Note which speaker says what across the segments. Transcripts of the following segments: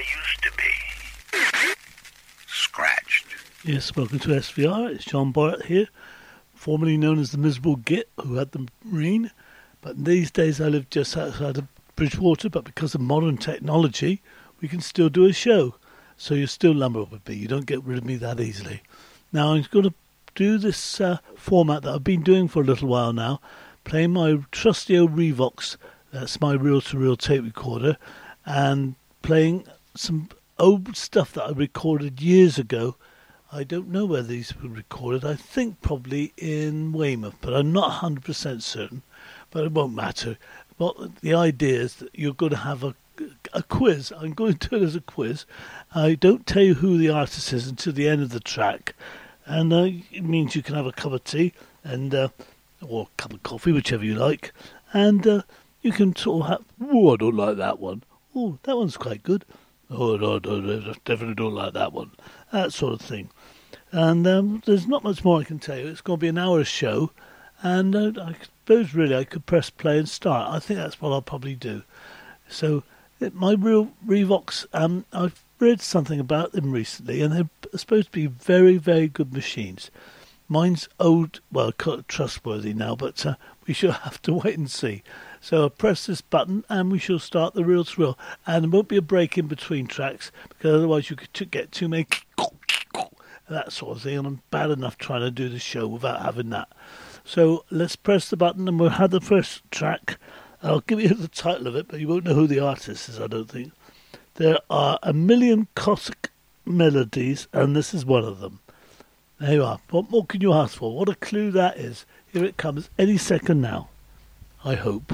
Speaker 1: used to be. Scratched.
Speaker 2: Yes, welcome to SVR. It's John Boyett here, formerly known as the Miserable Git, who had the Marine. But these days I live just outside of Bridgewater, but because of modern technology, we can still do a show. So you're still lumber with me. You don't get rid of me that easily. Now I'm going to do this format that I've been doing for a little while now, playing my trusty old Revox, that's my reel-to-reel tape recorder, and playing some old stuff that I recorded years ago. I don't know where these were recorded. I think probably in Weymouth, but I'm not 100% certain. But it won't matter. But the idea is that you're going to have a quiz. I'm going to do it as a quiz. I don't tell you who the artist is until the end of the track. And it means you can have a cup of tea and or a cup of coffee, whichever you like. And you can sort of have, oh, I don't like that one. Oh, that one's quite good. Oh, no, definitely don't like that one. That sort of thing. And there's not much more I can tell you. It's going to be an hour's show. And I suppose really I could press play and start. I think that's what I'll probably do. So my real Revox, I've read something about them recently, and they're supposed to be very, very good machines. Mine's old, well, trustworthy now, but we shall have to wait and see. So I'll press this button and we shall start the reel-to-reel. And there won't be a break in between tracks, because otherwise you could get too many that sort of thing, and I'm bad enough trying to do the show without having that. So let's press the button and we'll have the first track. I'll give you the title of it, but you won't know who the artist is, I don't think. There are a million Cossack melodies, and this is one of them. There you are. What more can you ask for? What a clue that is. Here it comes any second now. I hope.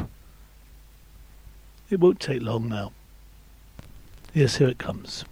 Speaker 2: It won't take long now. Yes, here it comes.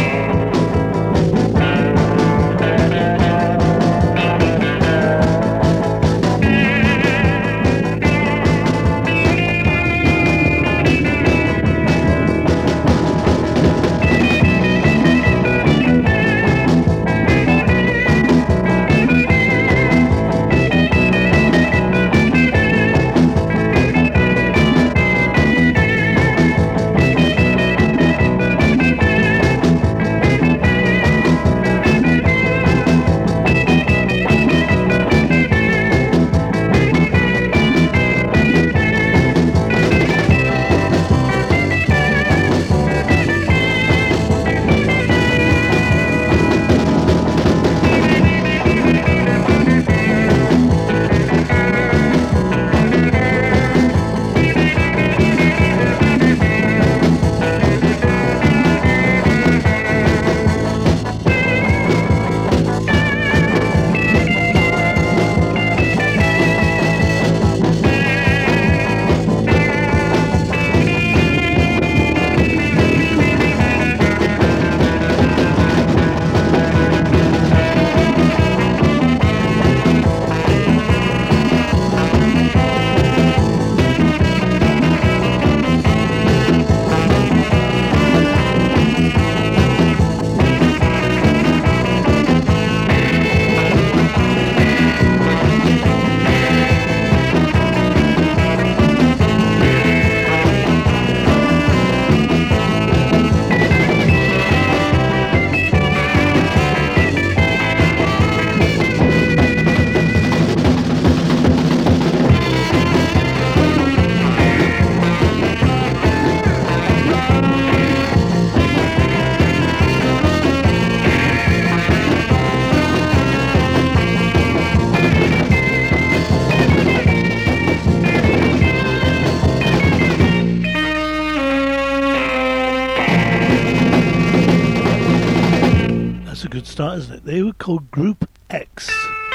Speaker 2: Start, isn't it? They were called Group X.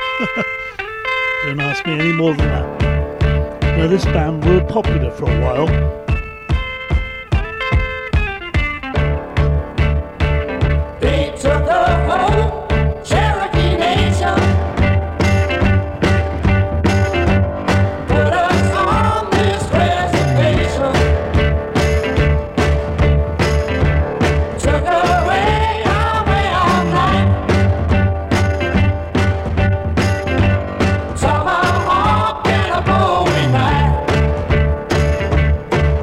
Speaker 2: Don't ask me any more than that. Now this band were popular for a while.
Speaker 3: They took the whole Cherokee Nation, put us on this reservation, took away our way of life, tomahawk and a bowie knife.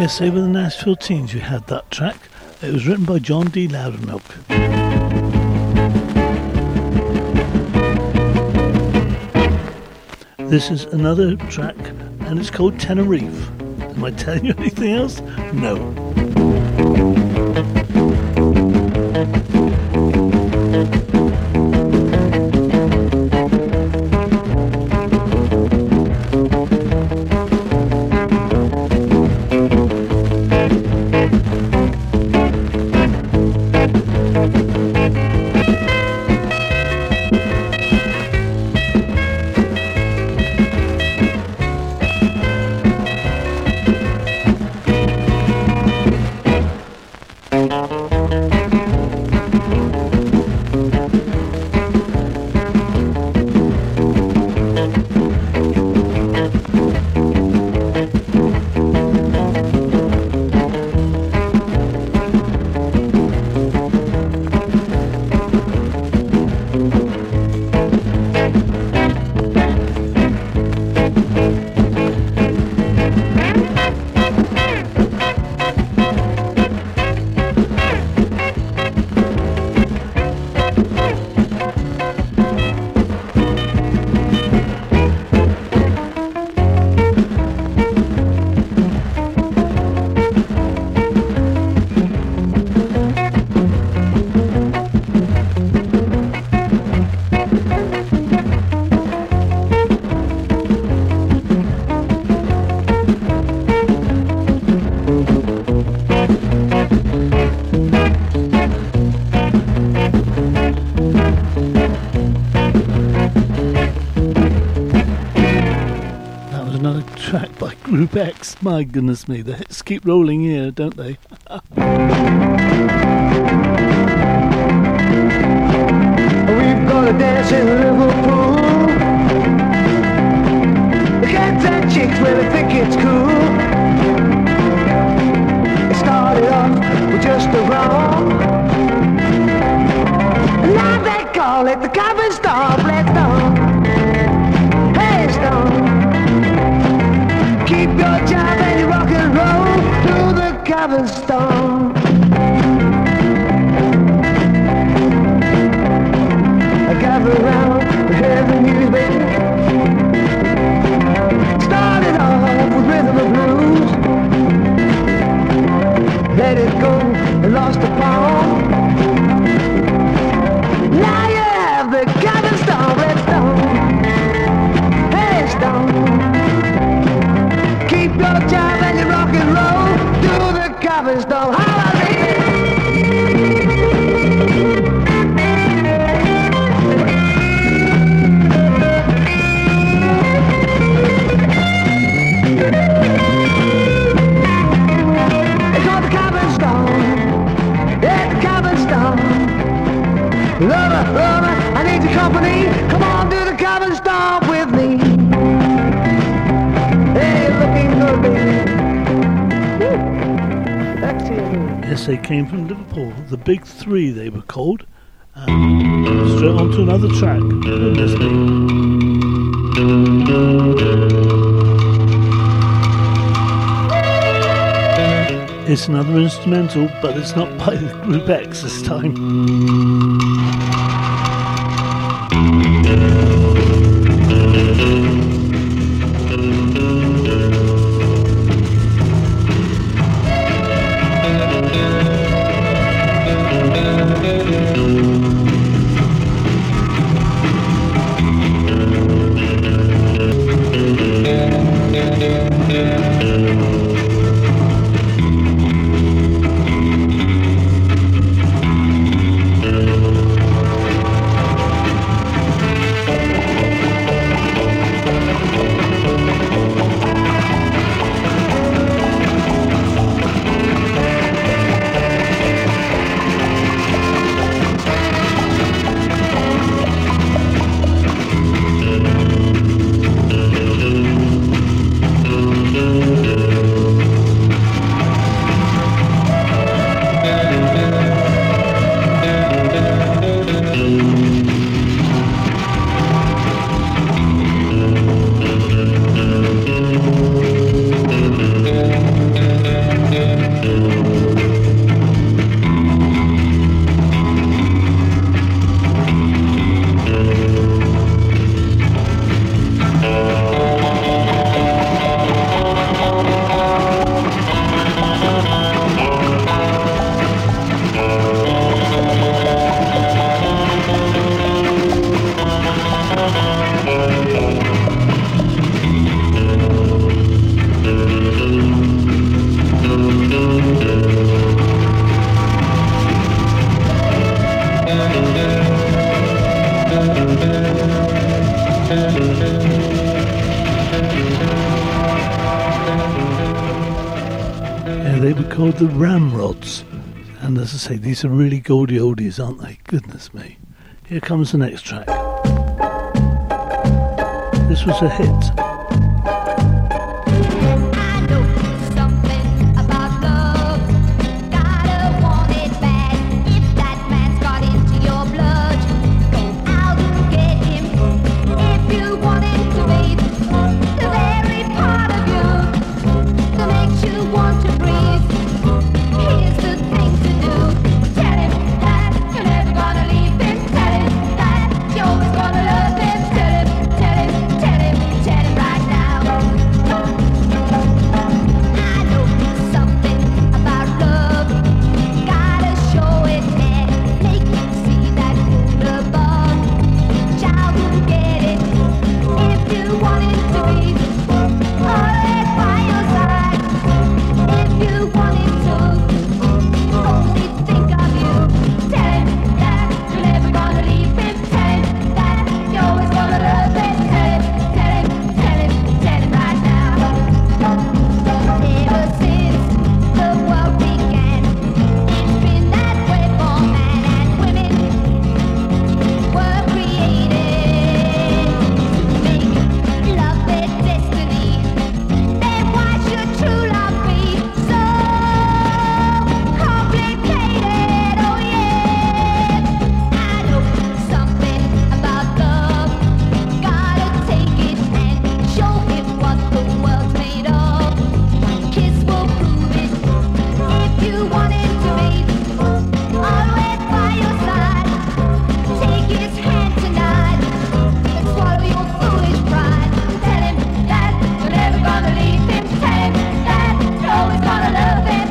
Speaker 2: Yes, they were the Nashville Teens who had that track. It was written by John D. Loudermilk. This is another track, and it's called Tenerife. Am I telling you anything else? No. Group X, my goodness me, the hits keep rolling here, don't they?
Speaker 4: We've got a dance in Liverpool. The cats and chicks really think it's cool. It started off with just a wrong. Now they call it the cover stop. Let's stone. Hey, stone. Keep your job and you rock and roll to the cover stone. I gather around to hear the news, baby. Started off with rhythm and blues. Let it go and lost the palm. Now you have the cover stone. Let's stone. Hey, stone. Keep your job and you rock and roll to the cover stone. Hallelujah. It's on the cover stone. Yeah, the cover stone. Lover, lover, I need your company. Come on to the cover stone with me.
Speaker 2: Yes, they came from Liverpool. The Big Three, they were called. Straight on to another track. Goodness me. It's another instrumental, but it's not by the Group X this time. Yeah, they were called the Ramrods. And as I say, these are really goldie oldies, aren't they? Goodness me. Here comes the next track. This was a hit.
Speaker 5: I know something about love. Gotta want it bad. If that man's got into your blood, go out and get him. If you want him to be the very part of you that makes you want to breathe, here's the thing to do. Tell him that you're never gonna leave him. Tell him that you're always gonna love him. Tell him right now. I know something about love. Gotta show it and make him see that moon above. Child will get it if you want him to be always by your side. If you want him to only think of you. Tell him that you're never gonna leave him. Tell him that you're always gonna love him. Tell him right now. Ever since the world began, it's been that way for man and women were created to make love their destiny. Then why should true love be so complicated? Oh yeah, I know something about love. Gotta take it and show it what the world's made of. One kiss will prove it. If you want it to be always by your side, take his hand tonight and swallow your foolish pride. Tell him that you're never gonna leave him. Tell him that you're always gonna love him.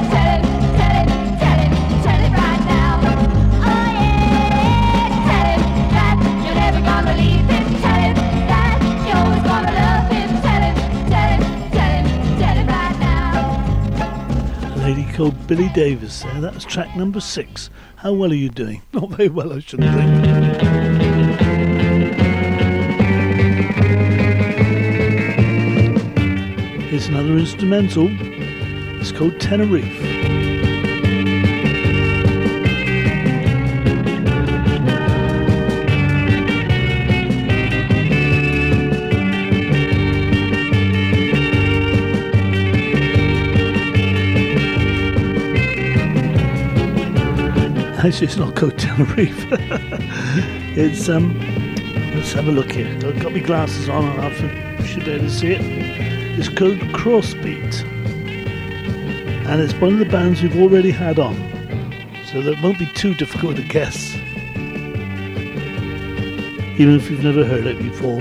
Speaker 5: Tell him right now. Oh yeah, tell him that you're never gonna leave him. Tell him that you're always gonna love him. Tell him right now.
Speaker 2: A lady called Billy Davis there. That's track number 6. How well are you doing? Not very well, I shouldn't think. Here's another instrumental. It's called Tenerife. Actually, it's not called Tenerife. It's let's have a look here. I've got my glasses on and I should be able to see it. It's called Crossbeat, and it's one of the bands we've already had on, so that won't be too difficult to guess, even if you've never heard it before.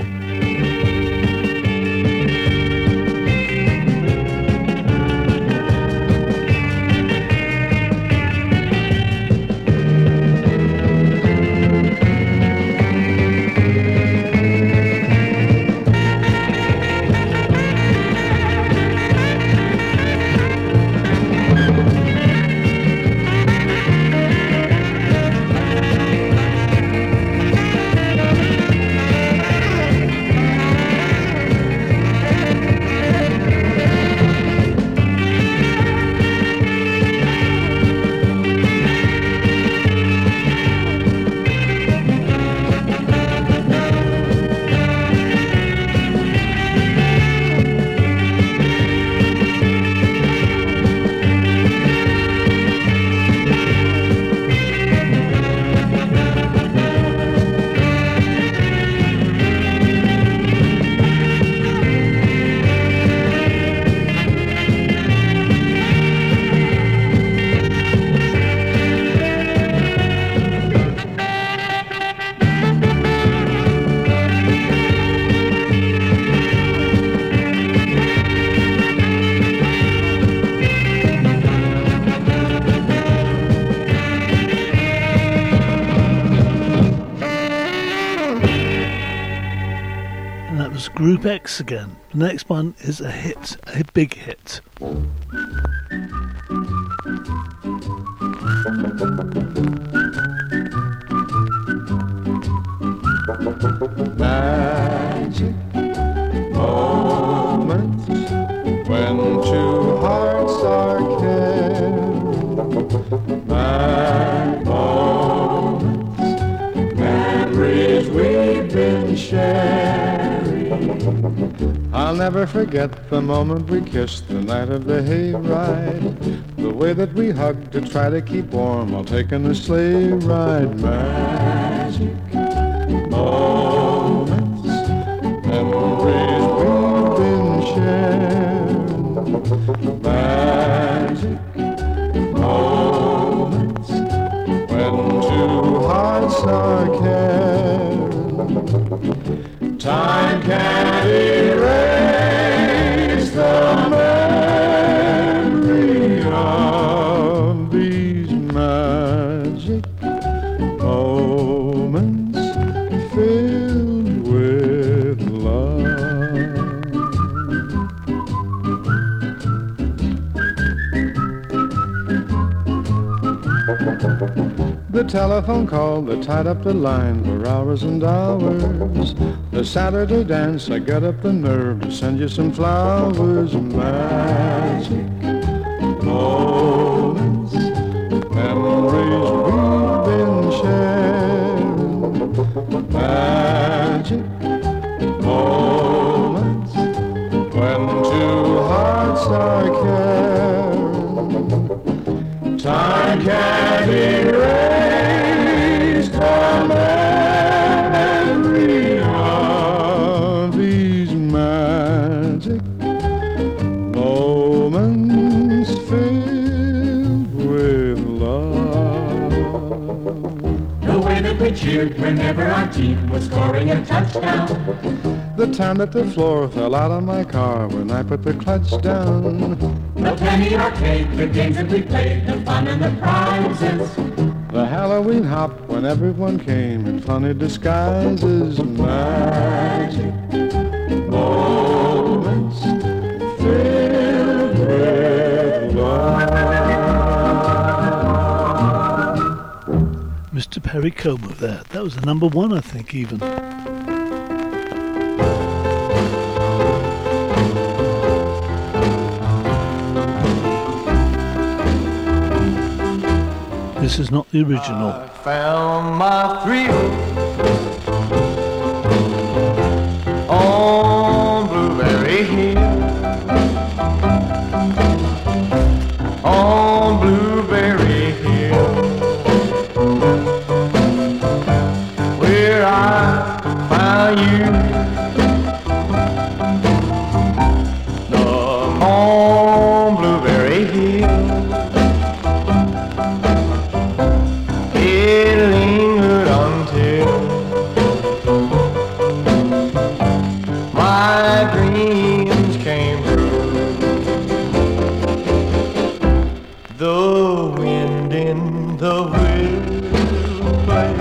Speaker 2: Group X again. The next one is a hit, a big hit.
Speaker 6: Magic moments when two hearts are Back moments, memories we've been sharing. I'll never forget the moment we kissed the night of the hayride. The way that we hugged to try to keep warm while taking a sleigh ride. Magic moments, memories we've been sharing. Magic moments when two hearts are caring. Time can't erase the memory of these magic moments filled with love. The telephone call that tied up the line for hours and hours. The Saturday dance, I got up the nerve to send you some flowers. Magic moments, memories we've been sharing. Magic moments when two hearts are caring. Time can't erase the memory of these magic moments filled with love.
Speaker 3: The way that we cheered whenever our team was scoring a touchdown.
Speaker 6: The time that the floor fell out of my car when I put the clutch down.
Speaker 3: The penny arcade, the games that we played, the fun and the prizes.
Speaker 6: The Halloween hop when everyone came in funny disguises. Magic moments filled with love.
Speaker 2: Mr. Perry Como there. That was the number one, I think, even. This is not the original.
Speaker 7: I found my thrill on Blueberry Hill. On Blueberry Hill, where I found you. On Blueberry Hill. It lingered until my dreams came true. The wind in the willow play,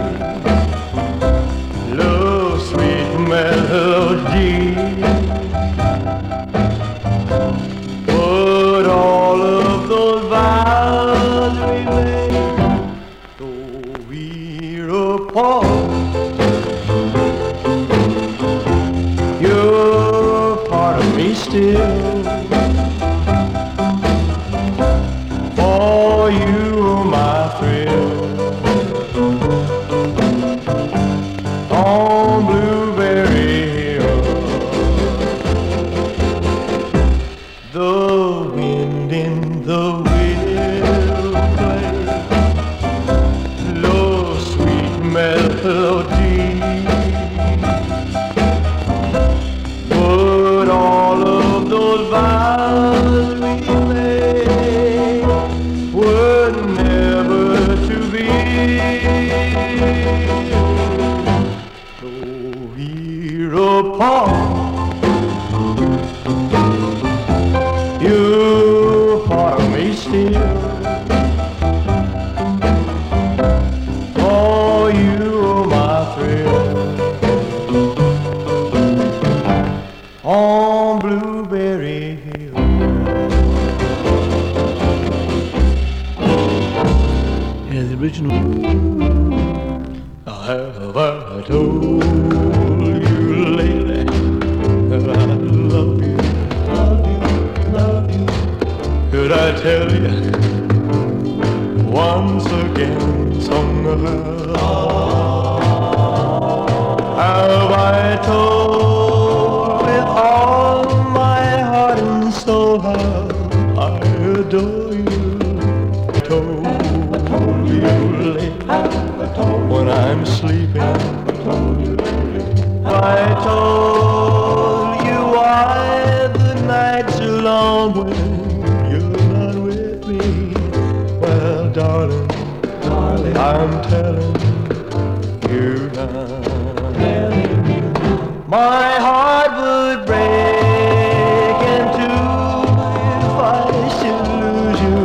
Speaker 7: love's sweet melody. But all of those vows we made, though we're apart, you're part of me still. For you, my thrill. On Blueberry Hill, the wind in the willow play, low sweet melody. But all of those vows we made were never to be. Though we're apart, you're part of me still. For you, my thrill. On Blueberry Hill.
Speaker 2: Yeah, the original.
Speaker 7: Have I told you lately that I love you, love you, love you? Could I tell you once again, somehow, have I told with all my heart and soul how I adore you? Told you late when I'm sleeping. I told you why the nights are long when you're not with me. Well, darling, I'm telling you now. My heart would break in two if I should lose you.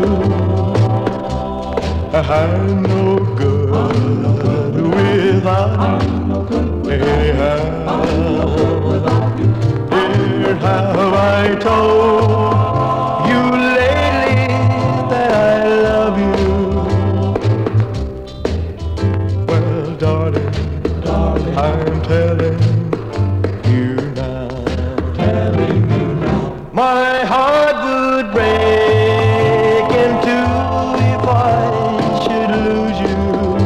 Speaker 7: I'm no good without you. Anyhow, dear, have I told you lately that I love you? Well, darling, I'm telling you now. My heart would break in two if I should lose you.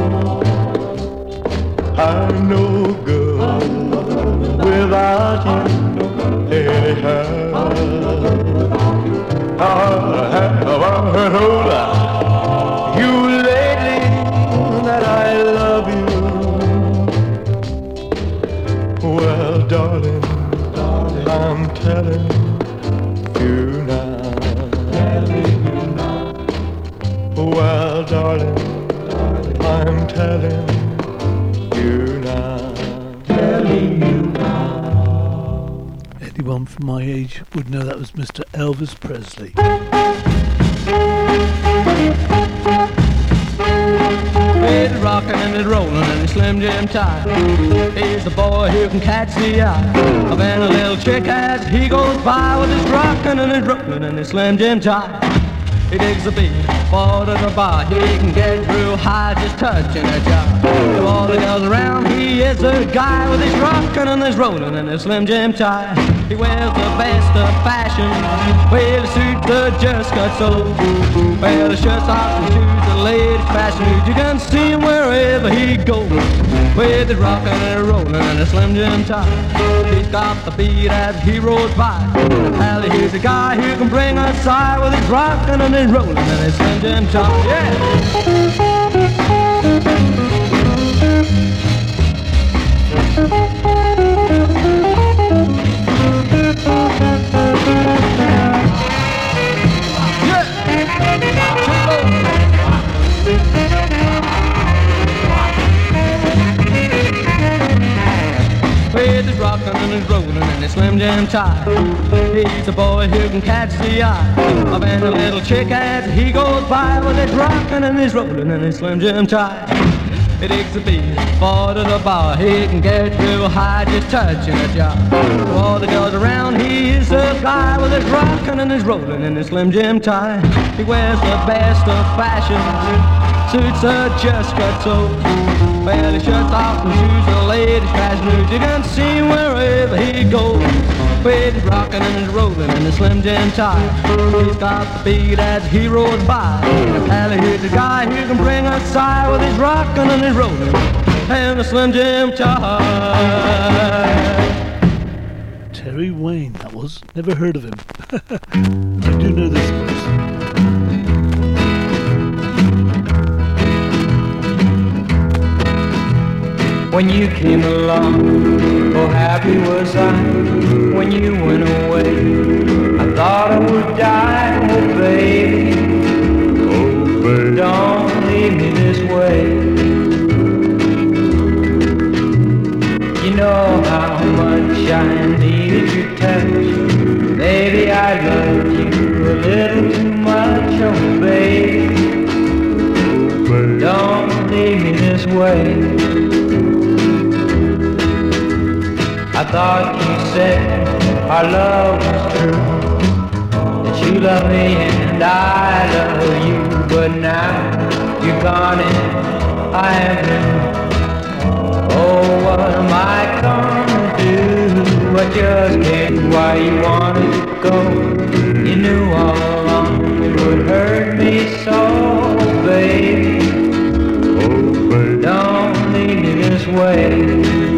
Speaker 7: I'm no good without you. Anyhow, have I told you lately that I love you? Well, darling, I'm telling you now. Well, darling, I'm telling you now.
Speaker 2: Anyone from my age would know that was Mr. Elvis Presley.
Speaker 8: He's rockin' and he's rollin' and he's Slim Jim tight. He's the boy who can catch the eye of any little chick as he goes by with his rockin' and his rollin' and his Slim Jim tight. He digs the beat, fall to the bar. He can get real high just touching a jar. To all the girls around, he is a guy with his rockin' and his rollin' and his Slim Jim tie. He wears the best of fashion. Well, the suit, the just cut so. Well, the shirts off and shoes, the latest fashion. You can see him wherever he goes. With his rockin' and his rollin' and his Slim Jim tie. He's got the beat as he rolls by. Pally, he's a guy who can bring us high with his rockin' and his rollin' and his Slim Jim tie. Yeah! With his rockin' and his rollin' and his Slim Jim tie. He's a boy who can catch the eye of any little chick as he goes by with his rockin' and his rollin' and his Slim Jim tie. He digs the beat, fall to the bar. He can get real high just touching a jar. To all the girls around, he is a guy with his rockin' and his rollin' and his Slim Jim tie. He wears the best of fashion. Suits are just cut so. Well, his shirts off and shoes are the latest fashion. You can see him wherever he goes. With his rockin' and his rollin' and his Slim Jim tie. He's got the beat as he rolls by. And Pally, here's a guy who can bring us high with his rockin' and his rollin' and the Slim Jim tie.
Speaker 2: Terry Wayne, that was. Never heard of him. I do know this voice.
Speaker 9: When you came along, oh happy was I. When you went away, I thought I would die. Oh baby, don't leave me this way. You know how much I needed your touch. Baby, I loved you a little too much. Oh baby, don't leave me this way. I thought you said our love was true, that you love me and I love you. But now you're gone and I am blue. Oh, what am I gonna do? I just can't. Why you wanted to go? You knew all along we were would hurt me so, baby.
Speaker 6: Oh, baby.
Speaker 9: Don't leave me this way.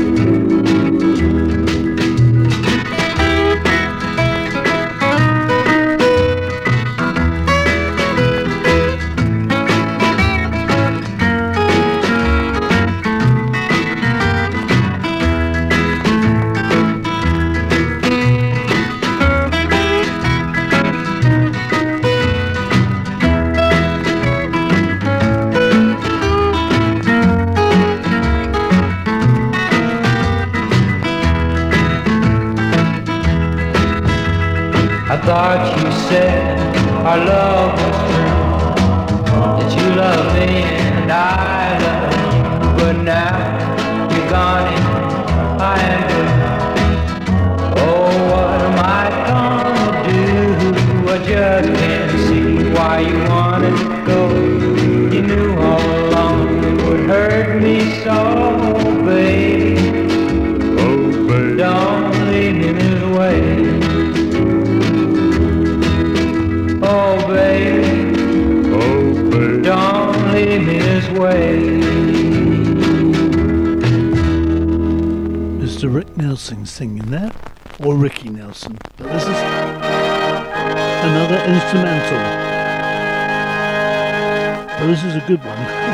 Speaker 9: I thought you said our love was true, that you love me and I love you, but now you're gone and I am blue. Oh, what am I gonna do? I just can't see why you wanted to go. You knew all along it would hurt me so, baby.
Speaker 6: Oh, baby.
Speaker 9: Don't leave me this way. Oh, baby,
Speaker 6: Oh, baby.
Speaker 9: don't leave me this way.
Speaker 2: Mr. Rick Nelson singing that, or Ricky Nelson, but this is another instrumental. But this is a good one.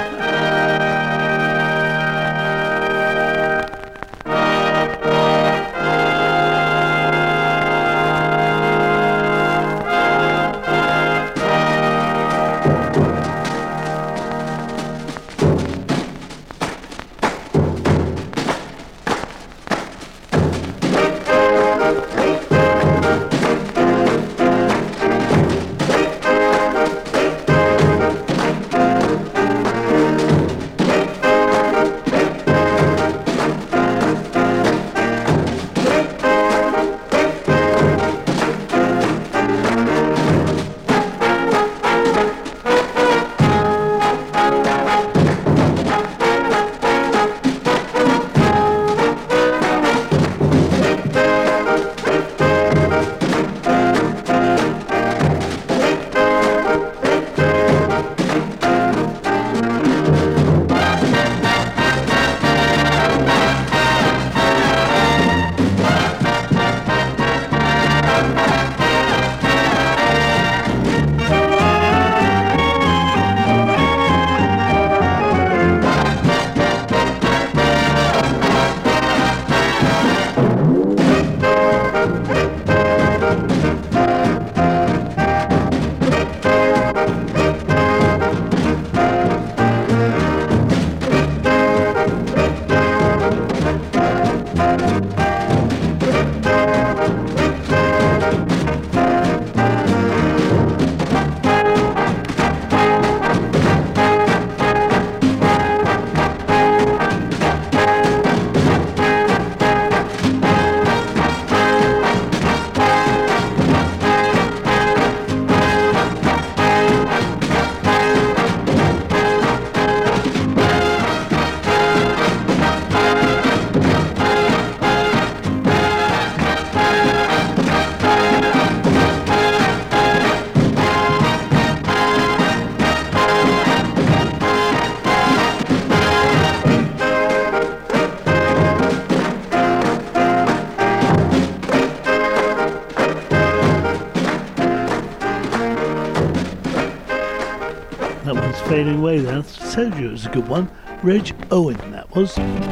Speaker 2: Fading away then. I told you it was a good one. Reg Owen, that was.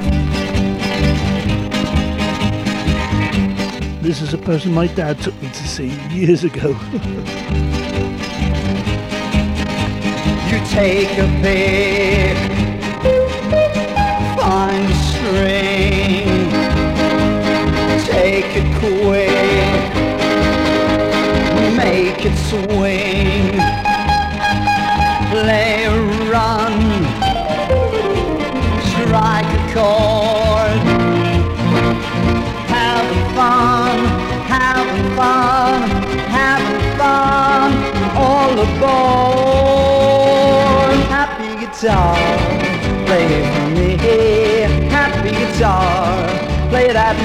Speaker 2: This is a person my dad took me to see years ago.
Speaker 10: You take a pick, find a string, take it quick, make it swing, play a run, strike a chord, having fun, having fun, having fun, all aboard. Happy guitar, play it for me. Happy guitar, play that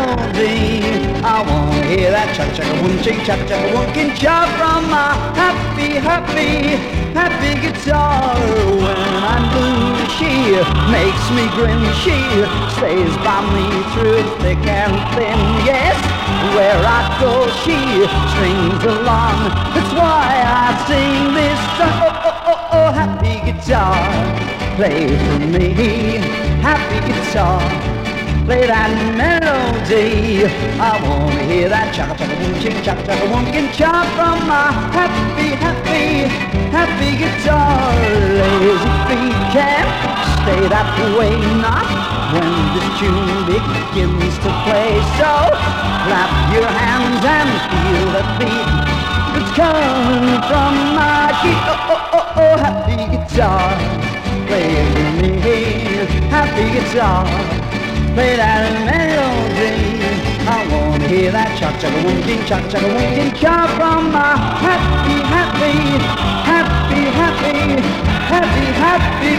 Speaker 10: melody. I wanna hear that cha-cha-ka-wunk, cha-cha-ka-wunk, cha from my happy happy, happy, happy guitar. When I'm blue, she makes me grin. She stays by me through thick and thin. Yes, where I go, she strings along. That's why I sing this song. Oh, oh, oh, oh, happy guitar, play for me. Happy guitar, play that melody. I wanna hear that chaka chaka boom ching chaka chaka wonkin chop from my happy, happy, happy guitar. Lazy feet can't stay that way, not when this tune begins to play. So clap your hands and feel the beat. It's coming from my key. Oh, oh, oh, oh, happy guitar, play with me. Happy guitar, play that melody. I wanna hear that chaka chaka wonkin chaka chaka wonkin chop from my happy, happy, happy, happy, happy, happy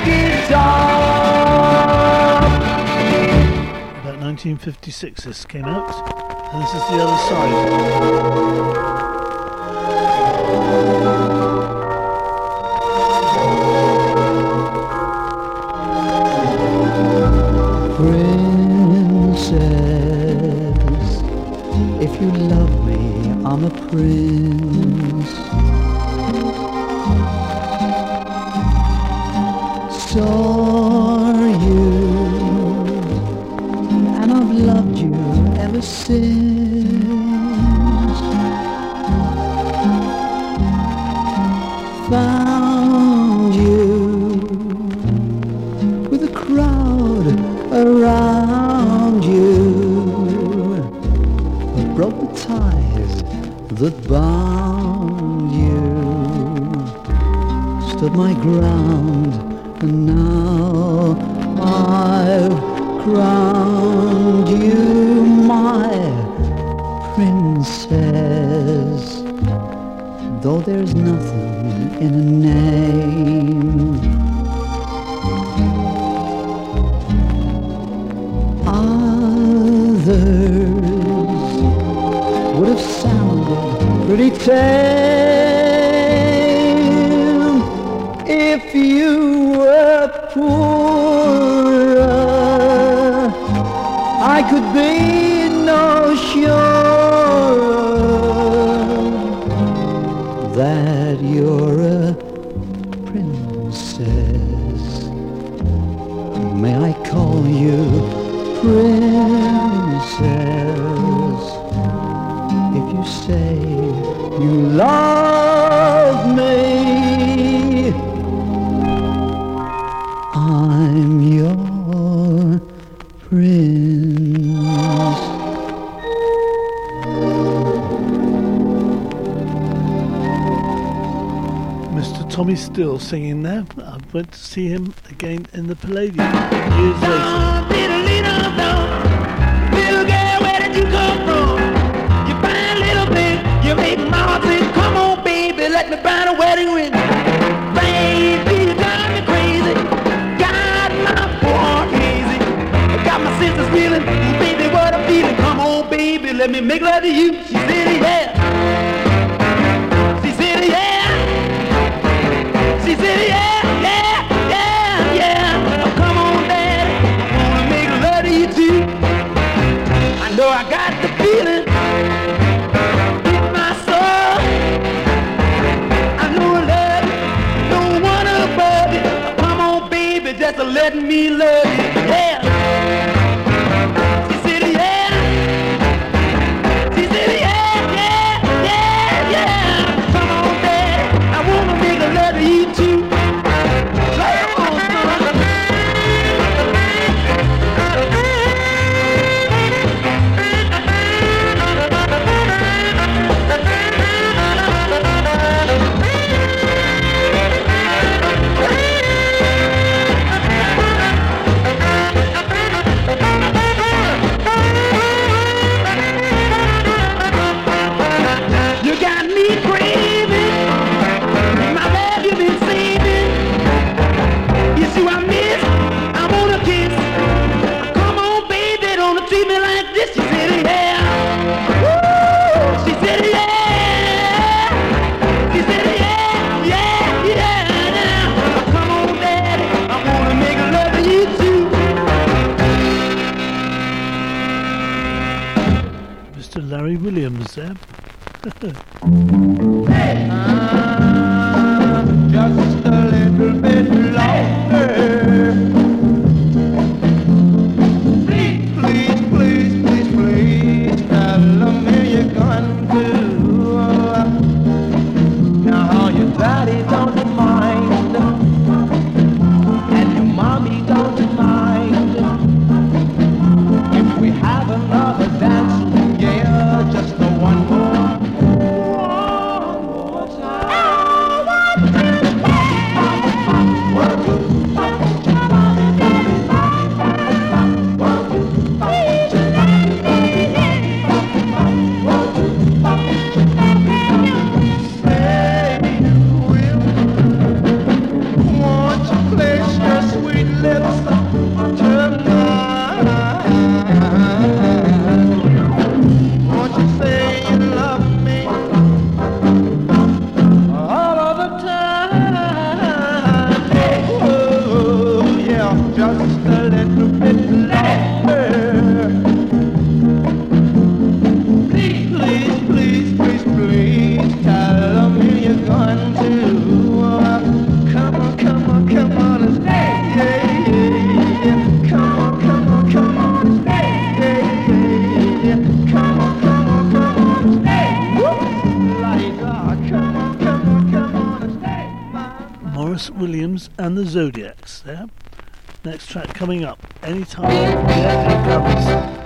Speaker 10: guitar.
Speaker 2: About 1956 this came out, and this is the other side.
Speaker 10: Princess, if you love me, I'm a prince. So are you, and I've loved you ever since. Found you with a crowd around you, but broke the ties that bound you. Stood my ground, and now I've crowned you my princess. Though there's nothing in a name, others would have sounded pretty tame if you were poorer. I could be no surer that you're a princess. May I call you princess? If you say you love me, I'm your prince.
Speaker 2: Mr. Tommy Steele singing there. I went to see him again in the Palladium years later.
Speaker 11: Little girl, where did you come from? You fine little thing, you make my heart sing. Come on, baby, let me find a wedding ring. Baby, you got me crazy, got my heart easy, got my sisters feeling, baby, what I'm feeling. Come on, baby, let me make love to you. She said, yeah. She said, yeah. She said, yeah, yeah, yeah, yeah. Oh, come on, daddy, I wanna make love to you too. I know I got the feeling in my soul. I know I love you, no one above you. Come on, baby, just let me love you, yeah. She said, yeah. She said, yeah, yeah, yeah, yeah. Come on, daddy, I wanna make love to you too. Play on, son.
Speaker 2: Williams there.
Speaker 11: Just a little bit longer. Please, please, please, please, please, tell me you're going to. Now your daddy don't mind, and your mommy don't mind, if we have another dance, yeah, just the one more
Speaker 2: Williams and the Zodiacs there. Next track coming up anytime. Yeah, here it comes.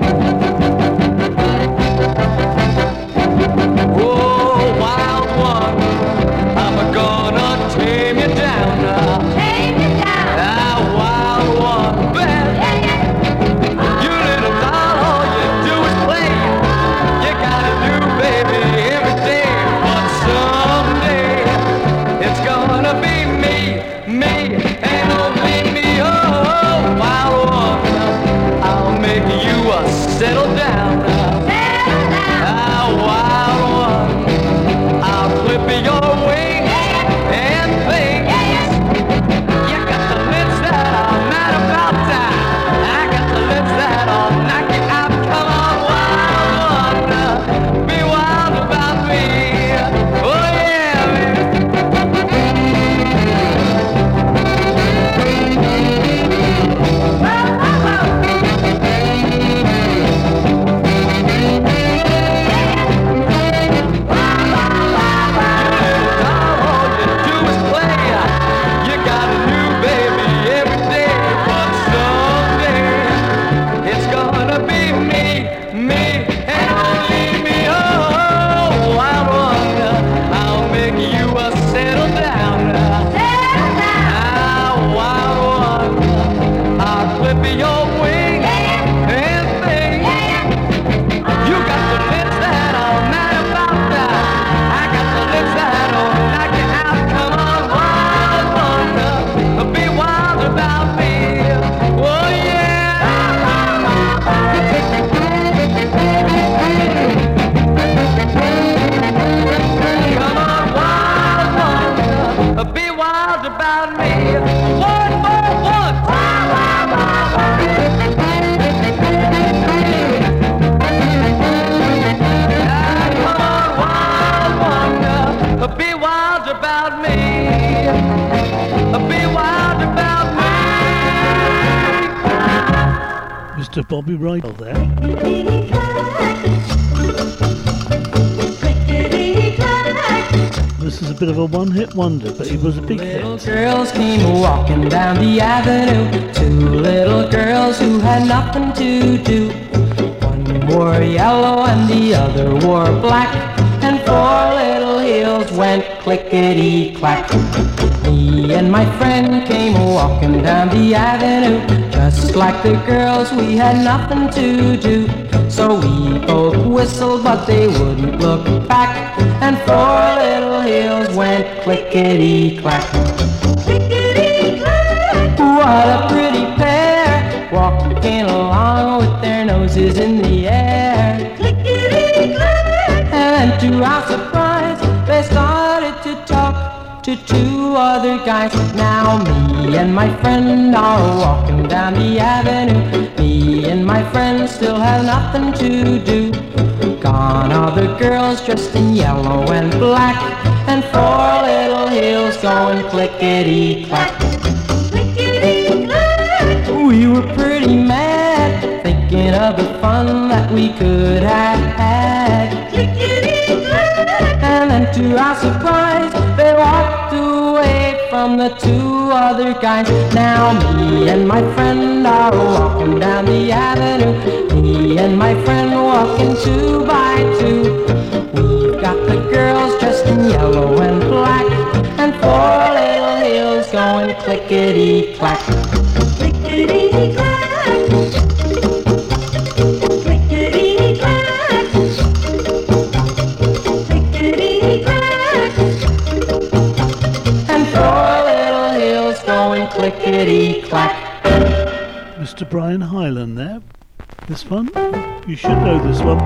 Speaker 8: Oh, wild one, I'm gonna tame you down now.
Speaker 5: Tame you down.
Speaker 8: Ah, wild one, bet. You little doll, all you do is play. You gotta do, baby, every day. But someday, it's gonna be me, and only me. Oh, wild one, I'll make you settle down now. Ah, wild one, I'll clip your wings and things. You got the lips that are mad about that. I got the lips that are knock you out. Come on, wild one, be wild about me. Oh yeah,
Speaker 2: Mr. Bobby Rydell there. This is a bit of a one-hit wonder, but he was a big hit.
Speaker 12: Little girls came walking down the avenue. Two little girls who had nothing to do. One wore yellow and the other wore black, and four little heels went clickety-clack. Me and my friend came walking down the avenue. Just like the girls, we had nothing to do. So we both whistled, but they wouldn't look back, and four little heels went clickety-clack. Clickety-clack. What a pretty pair, walking along with their noses in the air. Clickety-clack. And then to our surprise, they started to talk to two other guys. Now me and my friend are walking down the avenue. Me and my friend still have nothing to do. Gone are the girls dressed in yellow and black, and 4 little heels going clickety-clack. Clickety-clack. We were pretty mad, thinking of the fun that we could have had. Clickety-clack. And then to our surprise, they walked away from the 2 other guys. Now me and my friend are walking down the avenue. Me and my friend walking 2 by 2. We've got the girls dressed in yellow and black, and 4 little heels going clickety-clack. Clickety-clack. Clickety-clack. Clickety-clack. And 4 little heels going clickety-clack.
Speaker 2: Mr. Brian Hyland there. This one? You should know this one.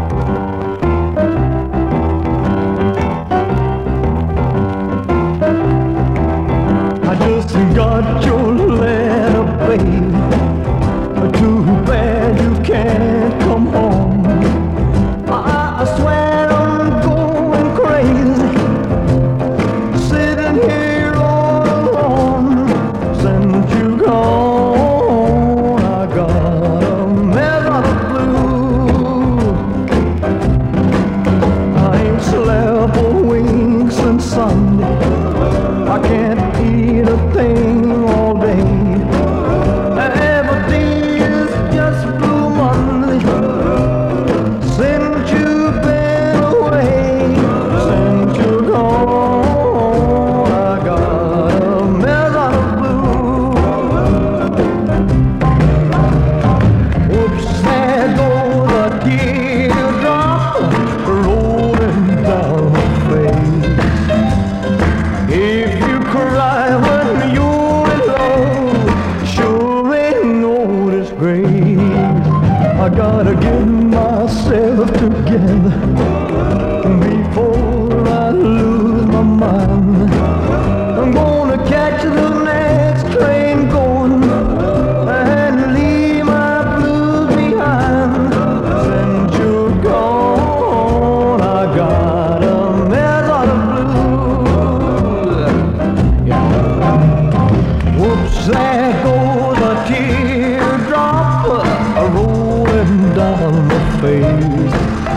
Speaker 7: I just got your letter, babe. Too bad you can't come home. I swear I'm going crazy, sitting here all alone. Since you gone, I got a mess of blue. I ain't slept a wink since Sunday. I can't eat a thing all day. Every day is just Blue Monday. Since you've been away, since you're gone, I got a mess out of blue. Oops, there goes a teardrop rolling down my face. If you cry when you're in love, sure ain't no disgrace. I gotta get myself together before I lose my mind. I'm gonna catch the next train going and leave my blues behind. Since you're gone, I got a mess out of blues. Whoops, there goes a teardrop rolling down my face.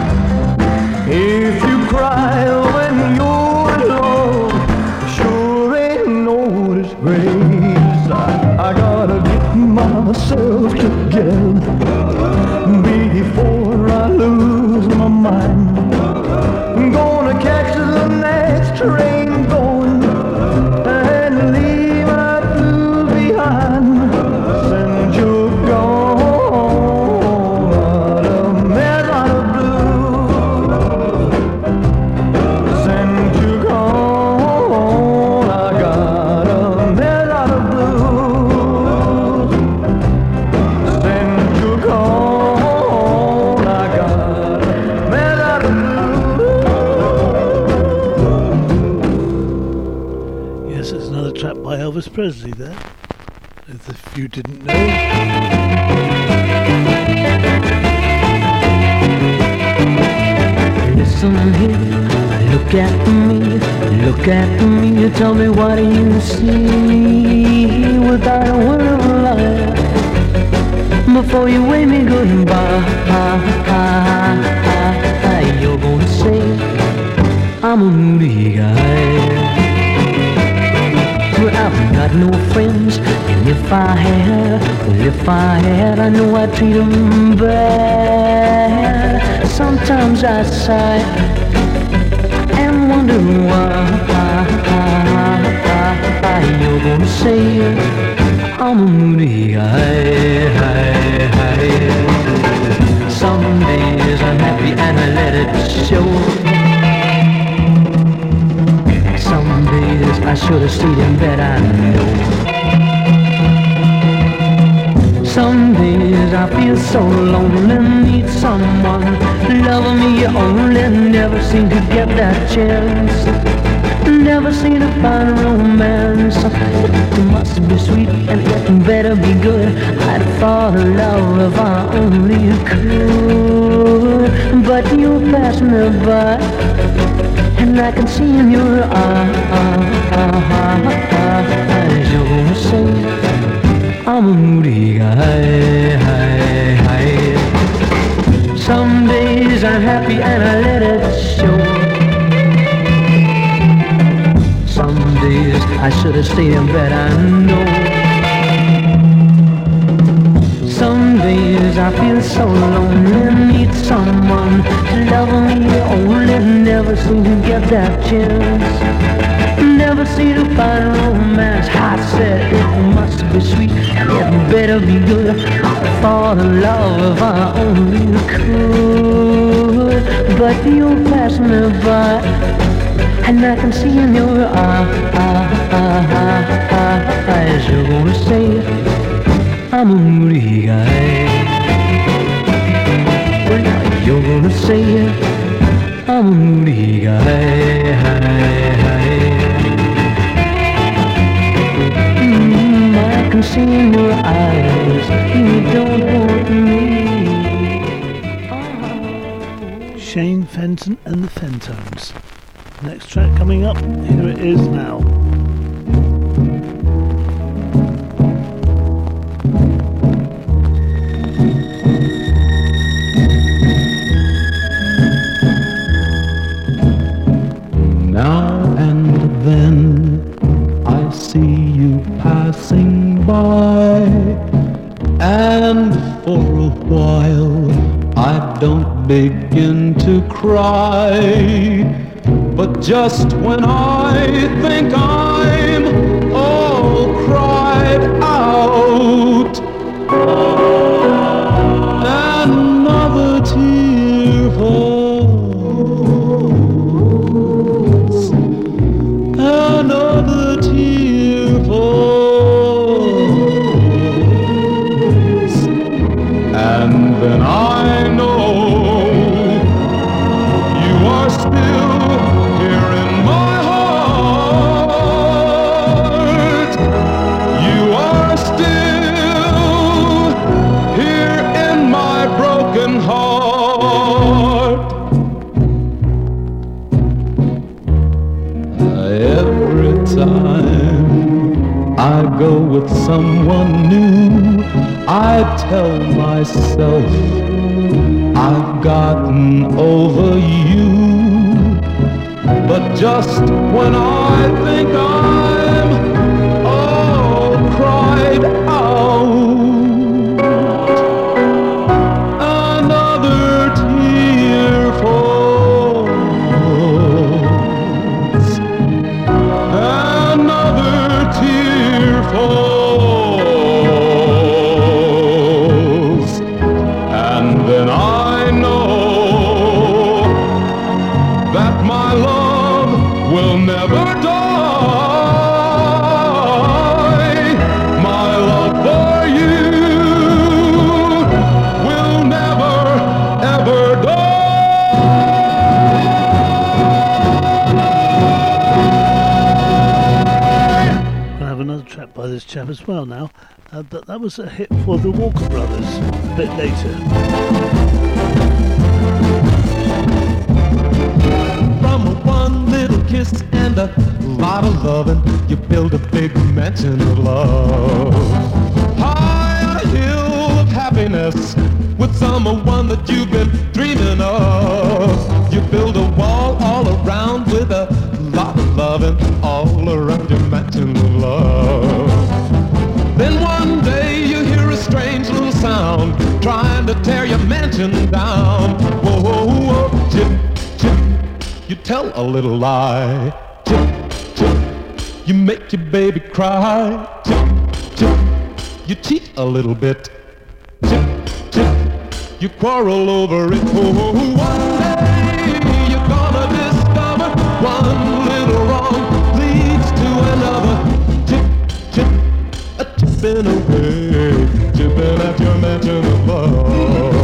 Speaker 7: If you cry when you're alone, sure ain't no disgrace. I gotta get myself together before I lose my mind. I'm gonna catch the next train going and leave my blues behind. Since you're gone, what a mess out of blue. Since you're gone, I got a mess out of blue. Since you're gone, I got a mess out of blue.
Speaker 2: Yes, it's another track by Elvis Presley there. As if you didn't know.
Speaker 13: Listen here, look at me, tell me what do you see without a word of a lie. Before you wave me goodbye, you're gonna say I'm a moody guy. Well, I've got no friends, and if I had, I know I'd treat them bad. Sometimes I sigh and wonder why you're gonna say I'm a moody guy. Some days I'm happy and I let it show. Some days I should have stayed in bed, I know. Some days I feel so lonely, need someone loving me only. Never seem to get that chance, never seem to find romance. It must be sweet and it better be good. I'd fall in love if I only could, but you pass me by, and I can see in your eyes you're gonna say I'm a moody guy. Some days I'm happy and I let it show. Some days I should have stayed in bed, I know. Some days I feel so lonely, need someone to love me only. Never seem to get that chance, never seem to find romance. I said it must be sweet and it better be good. I thought of love if I only could, but you pass me by, and I can see in your eyes you're gonna say I'm a moody guy. Well, now you're gonna say I'm a moody guy. I can see in your eyes you don't want me.
Speaker 2: Shane Fenton and the Fentones. Next track coming up, here it is now.
Speaker 14: Now and then I see you passing by, and for a while I don't begin to cry. But just when I think I'm all cried out, another tear falls, another tear falls, and then I know you are still I go with someone new, I tell myself I've gotten over you. But just when I think I'm all cried out, another tear falls, another tear falls, and then I know that my love will never die. My love for you will never, ever
Speaker 2: I have another track by this chap as well now, but that was a hit for the Walker Brothers a bit later.
Speaker 14: From one little kiss and a lot of loving, you build a big mansion of love. High on a hill of happiness with someone that you've been dreaming of. You build a wall all around with a lot of loving all around your mansion of love. Then one day you hear a strange little sound trying to tear your mansion down. Whoa, whoa, whoa, chip, chip. You tell a little lie, chip, chip. You make your baby cry, chip, chip. You cheat a little bit, chip, chip. You quarrel over it. Oh, one day you're gonna discover one little wrong leads to another. Chip, chip, a chipping away, chipping at your mansion of love.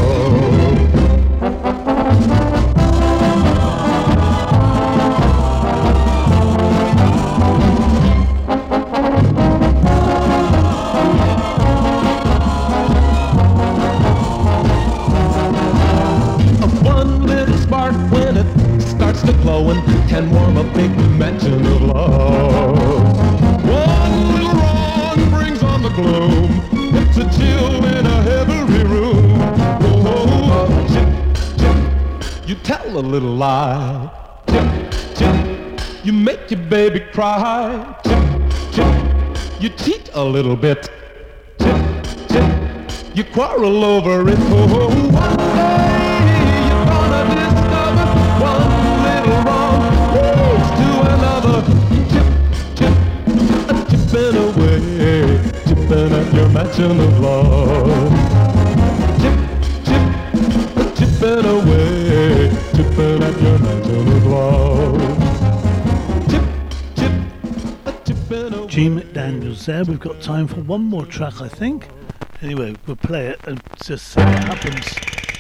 Speaker 14: gloom. It's a chill in a heavy room. Oh, chip, chip, you tell a little lie. Chip, chip, you make your baby cry. Chip, chip, you cheat a little bit. Chip, chip, you quarrel over it. Oh, one day you're gonna discover one little wrong leads to another. Chip, chip, chipping away, chipping at your mansion of love. Chip, chip, chipping away, chipping at your mansion of love. Chip, chip, chipping away.
Speaker 2: G. McDaniels there. We've got time for one more track, I think. Anyway, we'll play it and just see what happens.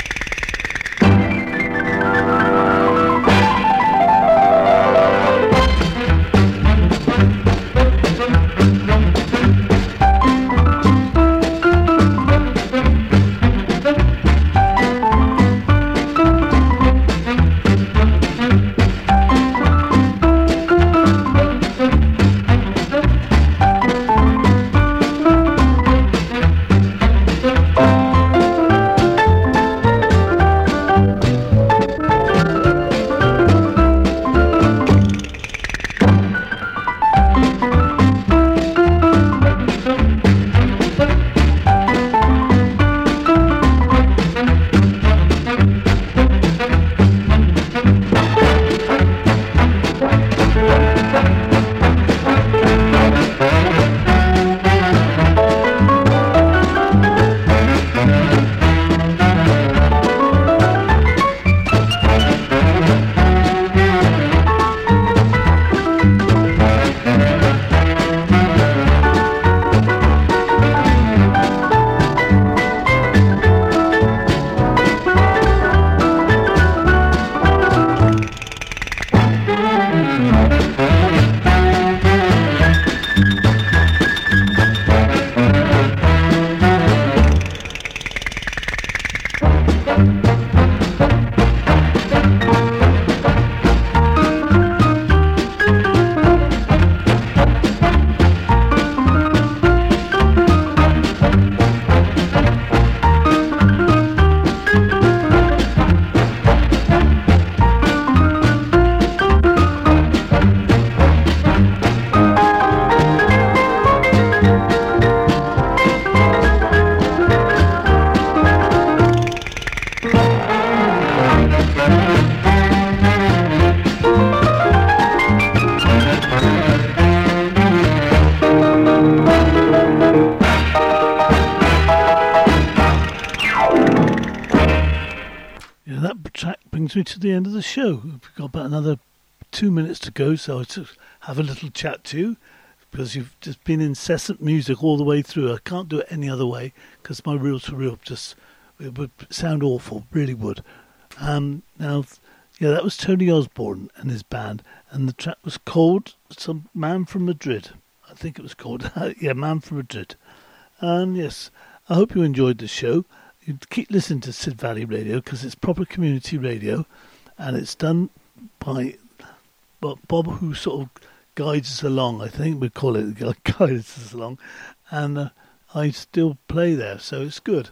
Speaker 2: Me to the end of the show. We've got about another 2 minutes to go, so I'll just have a little chat to you, because you've just been incessant music all the way through. I can't do it any other way, because my reel-to-reel just, it would sound awful, really would. Now, yeah, that was Tony Osborne and his band, and the track was called some Man from Madrid. I think it was called, yeah, Man from Madrid. Yes, I hope you enjoyed the show. You keep listening to Sid Valley Radio, because it's proper community radio, and it's done by Bob, who sort of guides us along. I think we call it guides us along, and I still play there, so it's good.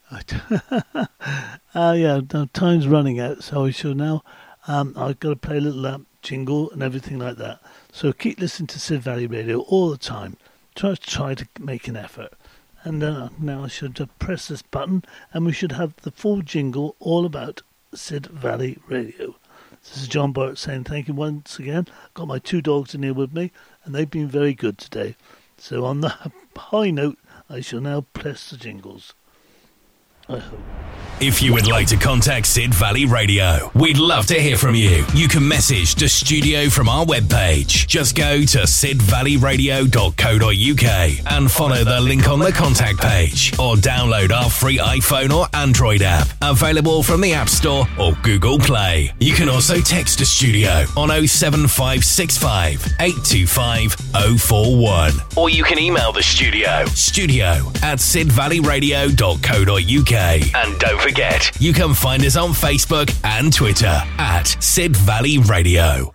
Speaker 2: Yeah, time's running out, so I shall now. I've got to play a little jingle and everything like that. So keep listening to Sid Valley Radio all the time. Try to make an effort. And now I should press this button, and we should have the full jingle all about Sid Valley Radio. This is John Bart saying thank you once again. I've got my two dogs in here with me, and they've been very good today. So on the high note, I shall now press the jingles. I hope.
Speaker 15: If you would like to contact Sid Valley Radio, we'd love to hear from you. You can message the studio from our webpage. Just go to sidvalleyradio.co.uk and follow the link on the contact page, or download our free iPhone or Android app, available from the App Store or Google Play. You can also text the studio on 07565 825 041, or you can email the studio@sidvalleyradio.co.uk. And don't forget, you can find us on Facebook and Twitter @Sid Valley Radio.